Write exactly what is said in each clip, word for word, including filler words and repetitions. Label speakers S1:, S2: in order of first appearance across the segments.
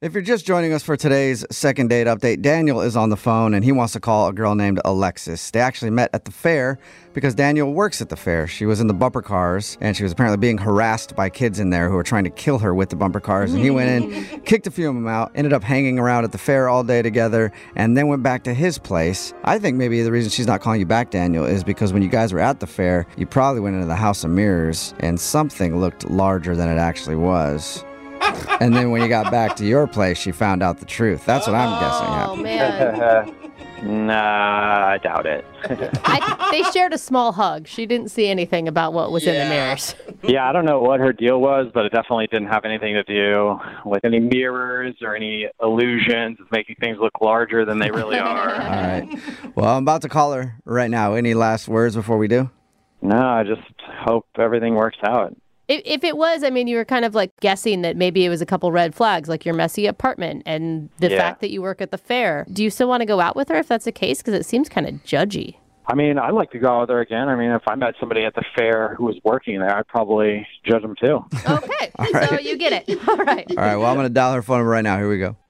S1: If you're just joining us for today's second date update, Daniel is on the phone and he wants to call a girl named Alexis. They actually met at the fair because Daniel works at the fair. She was in the bumper cars and she was apparently being harassed by kids in there who were trying to kill her with the bumper cars. And he went in, kicked a few of them out, ended up hanging around at the fair all day together, and then went back to his place. I think maybe the reason she's not calling you back, Daniel, is because when you guys were at the fair, you probably went into the House of Mirrors and something looked larger than it actually was. And then when you got back to your place, she found out the truth. That's what I'm guessing happened.
S2: Oh, man.
S3: Nah, I doubt it.
S2: I, they shared a small hug. She didn't see anything about what was
S4: Yeah.
S2: in the mirrors.
S3: Yeah, I don't know what her deal was, but it definitely didn't have anything to do with any mirrors or any illusions of making things look larger than they really are.
S1: All right. Well, I'm about to call her right now. Any last words before we do?
S3: No, I just hope everything works out.
S2: If, if it was, I mean, you were kind of like guessing that maybe it was a couple red flags, like your messy apartment and the
S3: Yeah.
S2: fact that you work at the fair. Do you still want to go out with her if that's the case? Because it seems kind of judgy.
S3: I mean, I'd like to go out there again. I mean, if I met somebody at the fair who was working there, I'd probably judge them too.
S2: Okay, so
S1: right.
S2: you get it. All right.
S1: All right. Well, I'm going to dial her phone number right now. Here we go.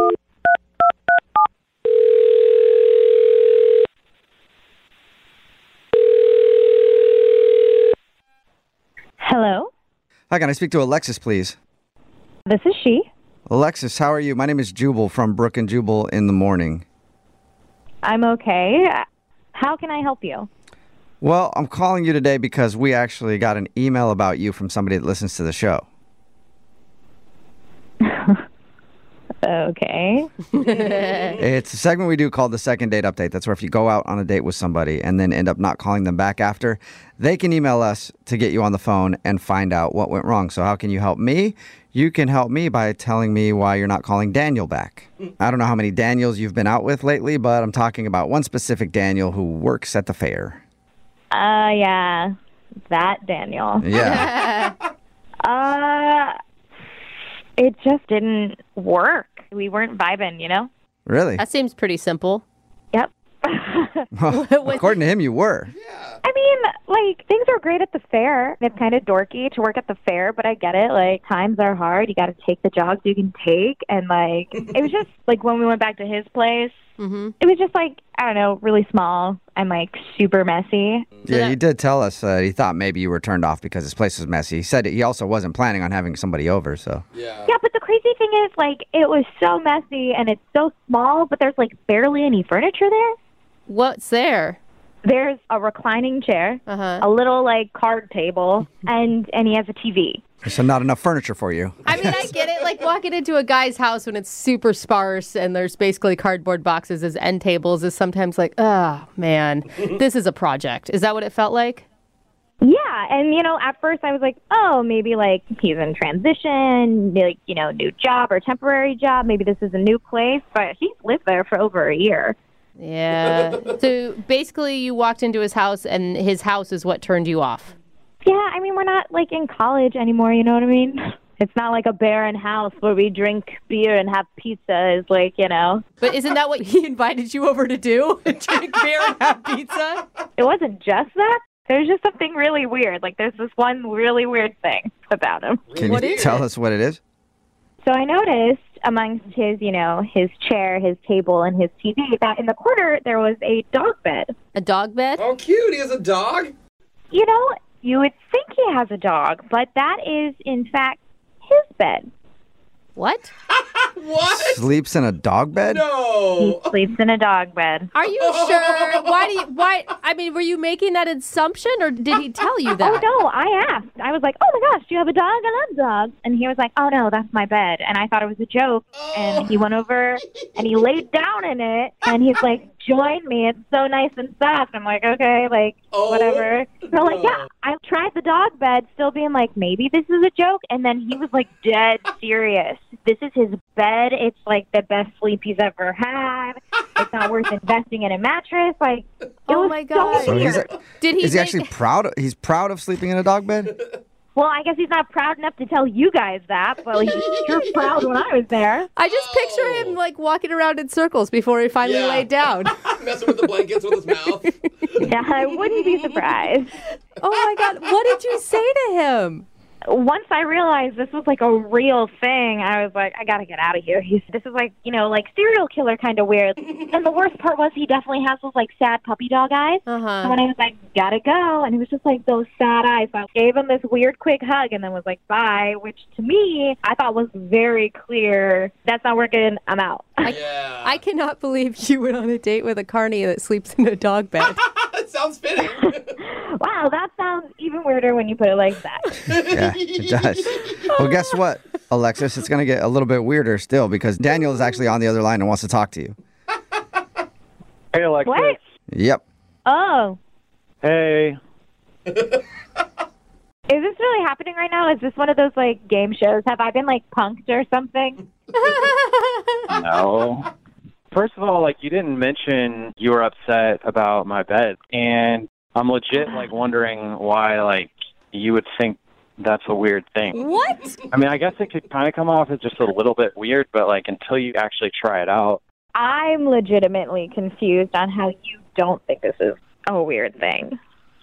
S5: Hello,
S1: Hi, can I speak to Alexis, please?
S5: this is she.
S1: Alexis, how are you? My name is Jubal from Brook and Jubal in the Morning.
S5: I'm okay. How can I help you?
S1: Well, I'm calling you today because we actually got an email about you from somebody that listens to the show.
S5: Okay.
S1: It's a segment we do called the Second Date Update. That's where if you go out on a date with somebody and then end up not calling them back after, they can email us to get you on the phone and find out what went wrong. So how can you help me? You can help me by telling me why you're not calling Daniel back. I don't know how many Daniels you've been out with lately, but I'm talking about one specific Daniel who works at the fair.
S5: Uh, yeah, that Daniel.
S1: Yeah.
S5: Uh, it just didn't work. We weren't vibing, you know?
S1: Really?
S2: That seems pretty simple.
S5: Yep.
S1: Well, according to him, you were.
S5: I mean, like, things are great at the fair. It's kind of dorky to work at the fair, but I get it. Like, times are hard. You got to take the jobs you can take. And, like, it was just, like, when we went back to his place,
S2: Mm-hmm.
S5: it was just, like, I don't know, really small and, like, super messy.
S1: Yeah, he did tell us uh, he thought maybe you were turned off because his place was messy. He said he also wasn't planning on having somebody over, so.
S4: Yeah.
S5: Yeah, but the crazy thing is, like, it was so messy and it's so small, but there's, like, barely any furniture there.
S2: What's there?
S5: There's a reclining chair,
S2: Uh-huh.
S5: a little, like, card table, and and he has a T V.
S1: So not enough furniture for you.
S2: I mean, I get it. Like walking into a guy's house when it's super sparse and there's basically cardboard boxes as end tables is sometimes like, oh, man, this is a project. Is that what it felt like?
S5: Yeah, and, you know, at first I was like, oh, maybe, like, he's in transition, like, you know, new job or temporary job. Maybe this is a new place, but he's lived there for over a year.
S2: Yeah. So basically you walked into his house and his house is what turned you off.
S5: Yeah, I mean, we're not, like, in college anymore, you know what I mean? It's not like a barren house where we drink beer and have pizza. It's like, you know.
S2: But isn't that what he invited you over to do? Drink beer and have pizza?
S5: It wasn't just that. There's just something really weird. Like, there's this one really weird thing about him.
S1: Can
S2: What
S1: you
S2: is
S1: tell
S2: it?
S1: us what it is?
S5: So I noticed amongst his, you know, his chair, his table, and his T V that in the corner there was a dog bed.
S2: A dog bed?
S4: Oh, cute. He has a dog.
S5: You know, you would think he has a dog, but that is, in fact, his bed.
S2: What?
S4: What?
S1: Sleeps in a dog bed?
S5: He
S4: No.
S5: sleeps in a dog bed.
S2: Are you sure? Why do you, why, I mean, were you making that assumption or did he tell you
S5: Oh,
S2: that?
S5: no, I asked. I was like, oh, my gosh, do you have a dog? I love dogs. And he was like, oh, no, that's my bed. And I thought it was a joke. And he went over and he laid down in it. And he's like, join me. It's so nice and soft. I'm like, okay, like,
S4: Oh,
S5: whatever. So, like,
S4: no.
S5: yeah, I tried the dog bed, still being like, maybe this is a joke. And then he was like, dead serious. This is his bed. It's like the best sleep he's ever had. It's not worth investing in a mattress. Like, it
S2: Oh
S5: was
S2: my God.
S5: so
S1: So he's
S5: weird.
S2: Did he
S1: is he
S2: make-
S1: actually proud? Of, he's proud of sleeping in a dog bed?
S5: Well, I guess he's not proud enough to tell you guys that, but like, he was sure proud when I was there.
S2: I just picture him like walking around in circles before he finally
S4: Yeah.
S2: laid down.
S4: Messing with the blankets with his mouth.
S5: Yeah, I wouldn't be surprised.
S2: Oh my God. What did you say to him?
S5: once I realized this was like a real thing, I was like, I gotta get out of here. He's, this is like, you know, like serial killer kind of weird. And the worst part was he definitely has those like sad puppy dog eyes.
S2: Uh-huh.
S5: And when I was like, gotta go, and it was just like those sad eyes. So I gave him this weird quick hug and then was like, bye, which to me, I thought was very clear. That's not working. I'm out.
S4: Yeah.
S2: I cannot believe you went on a date with a carny that sleeps in a dog bed.
S4: That sounds fitting.
S5: Wow, that sounds even weirder when you put it like that.
S1: Yeah, it does. Well, guess what, Alexis? It's going to get a little bit weirder still because Daniel is actually on the other line and wants to talk to you.
S3: Hey, Alexis.
S5: What?
S1: Yep.
S5: Oh.
S3: Hey.
S5: Is this really happening right now? Is this one of those, like, game shows? Have I been, like, punked or something?
S3: No. First of all, like, you didn't mention you were upset about my bed. And I'm legit, like, wondering why, like, you would think that's a weird thing.
S2: What?
S3: I mean, I guess it could kind of come off as just a little bit weird, but, like, until you actually try it out.
S5: I'm legitimately confused on how you don't think this is a weird thing.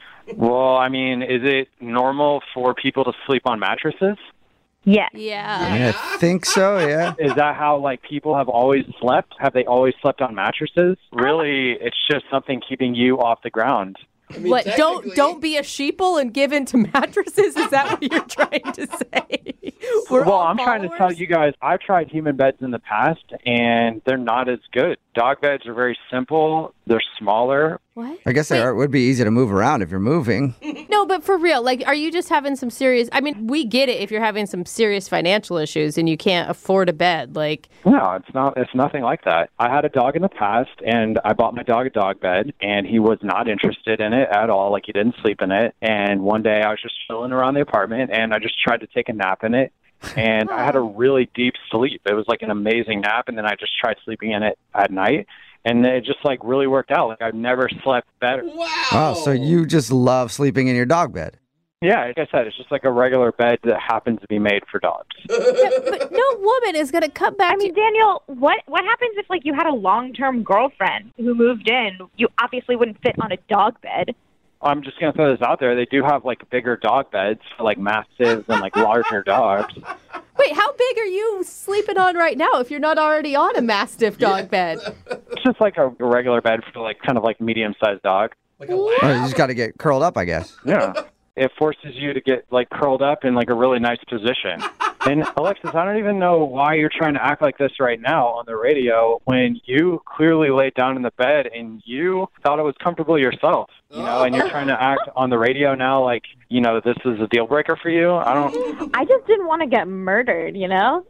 S3: Well, I mean, is it normal for people to sleep on mattresses?
S5: Yes.
S2: Yeah.
S1: I think so, yeah.
S3: Is that how, like, people have always slept? Have they always slept on mattresses? Really, it's just something keeping you off the ground.
S4: I mean,
S2: What? Don't
S4: technically-
S2: don't be a sheeple and give in to mattresses? Is that what you're trying to say? We're
S3: well,
S2: all
S3: I'm trying to tell
S2: followers?
S3: you guys, I've tried human beds in the past, and they're not as good. Dog beds are very simple. They're smaller.
S2: What?
S1: I guess it
S2: Wait.
S1: would be easy to move around if you're moving.
S2: No, but for real, like, are you just having some serious? I mean, we get it if you're having some serious financial issues and you can't afford a bed. Like,
S3: No, it's not. It's nothing like that. I had a dog in the past, and I bought my dog a dog bed, and he was not interested in it at all. Like, he didn't sleep in it. And one day I was just chilling around the apartment, and I just tried to take a nap in it. And I had a really deep sleep. It was like an amazing nap, and then I just tried sleeping in it at night. And it just, like, really worked out. Like, I've never slept better.
S4: Wow.
S1: Oh, so you just love sleeping in your dog bed.
S3: Yeah, like I said, it's just like a regular bed that happens to be made for dogs.
S2: but no woman is going to come back
S5: I mean,
S2: to.
S5: Daniel, what what happens if, like, you had a long-term girlfriend who moved in? You obviously wouldn't fit on a dog bed.
S3: I'm just going to throw this out there. They do have, like, bigger dog beds for, like, mastiffs and, like, larger dogs.
S2: Wait, how big are you sleeping on right now if you're not already on a Mastiff dog bed?
S3: It's just like a regular bed for, like, kind of like medium-sized dog.
S4: Like a
S1: Oh,
S4: lab.
S1: you just got to get curled up, I guess.
S3: Yeah. It forces you to get, like, curled up in, like, a really nice position. And, Alexis, I don't even know why you're trying to act like this right now on the radio when you clearly laid down in the bed and you thought it was comfortable yourself, you know, and you're trying to act on the radio now like, you know, this is a deal breaker for you. I don't,
S5: I just didn't want to get murdered, you know?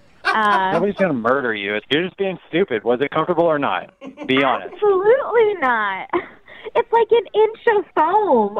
S5: Uh,
S3: nobody's going to murder you. You're just being stupid. Was it comfortable or not? Be honest.
S5: absolutely not. It's like an inch of foam.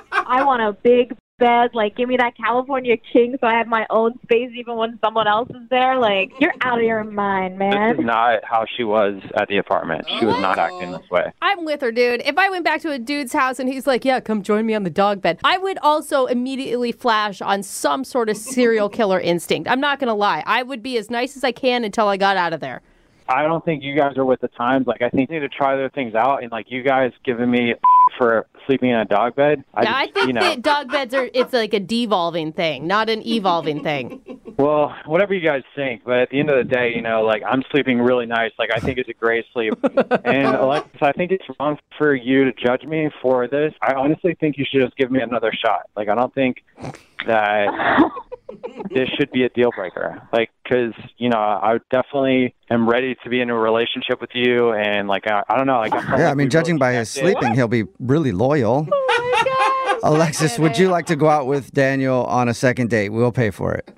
S5: I want a big bed. Like, give me that California king so I have my own space even when someone else is there. Like, you're out of your mind,
S3: This is
S5: man.
S3: not how she was at the apartment. She was not acting this way.
S2: I'm with her, dude. If I went back to a dude's house and he's like, yeah, come join me on the dog bed, I would also immediately flash on some sort of serial killer instinct. I'm not going to lie. I would be as nice as I can until I got out of there.
S3: I don't think you guys are with the times. Like, I think you need to try other things out. And, like, you guys giving me for sleeping in a dog bed. I,
S2: Yeah, I
S3: just,
S2: think
S3: you know,
S2: that dog beds are, it's like a devolving thing, not an evolving thing.
S3: well, whatever you guys think. But at the end of the day, you know, like, I'm sleeping really nice. Like, I think it's a great sleep. And, Alexis, I think it's wrong for you to judge me for this. I honestly think you should just give me another shot. Like, I don't think that this should be a deal breaker. Like, because, you know, I definitely am ready to be in a relationship with you. And, like, I, I don't know. Like, I felt
S1: Yeah,
S3: like
S1: I mean,
S3: we
S1: judging
S3: really
S1: by his
S3: connected.
S1: sleeping, he'll be really loyal.
S2: Oh my God.
S1: Alexis, would you like to go out with Daniel on a second date? We'll pay for it.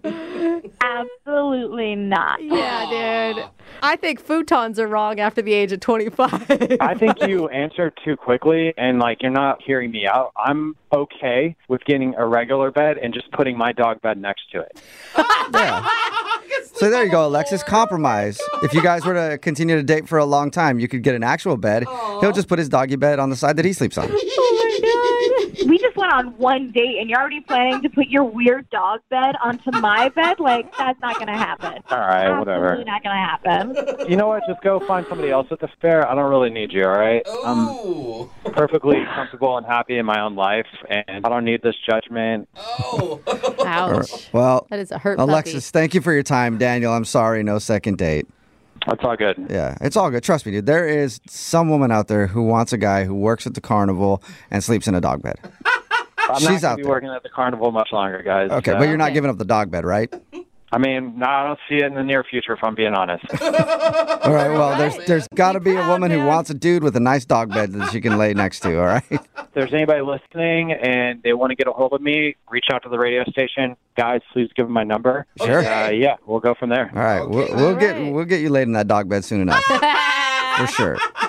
S5: Absolutely not.
S2: Yeah, dude. I think futons are wrong after the age of twenty-five.
S3: I think you answered too quickly, and, like, you're not hearing me out. I'm okay with getting a regular bed and just putting my dog bed next to it.
S1: Yeah. So there you go, Alexis. Compromise. If you guys were to continue to date for a long time, you could get an actual bed. He'll just put his doggy bed on the side that he sleeps on.
S2: Oh my God.
S5: We just went on one date and you're already planning to put your weird dog bed onto my bed. Like, that's not going to happen.
S3: All right,
S5: Absolutely
S3: whatever.
S5: not going to happen.
S3: You know what? Just go find somebody else at the fair. I don't really need you, all right?
S4: Oh.
S3: I'm perfectly comfortable and happy in my own life, and I don't need this judgment.
S4: Oh.
S2: Ouch.
S1: Well,
S2: That is a hurt
S1: Alexis, thank you for your time. Daniel, I'm sorry, no second date.
S3: That's all good.
S1: Yeah, it's all good. Trust me, dude. There is some woman out there who wants a guy who works at the carnival and sleeps in a dog bed.
S3: I'm
S1: She's
S3: not
S1: out
S3: going to be
S1: there.
S3: working at the carnival much longer, guys.
S1: Okay,
S3: so-
S1: but you're not
S2: Okay.
S1: giving up the dog bed, right?
S3: I mean, no, I don't see it in the near future, if I'm being honest.
S1: All right, well, there's there's got to be a
S2: proud,
S1: woman who
S2: man.
S1: wants a dude with a nice dog bed that she can lay next to, all right?
S3: If there's anybody listening and they want to get a hold of me, reach out to the radio station. Guys, please give them my number.
S1: Sure.
S3: Uh, yeah, we'll go from there.
S1: All right, we'll,
S4: Okay.
S1: we'll
S2: All
S1: get
S2: right.
S1: we'll get you laid in that dog bed soon enough. For sure.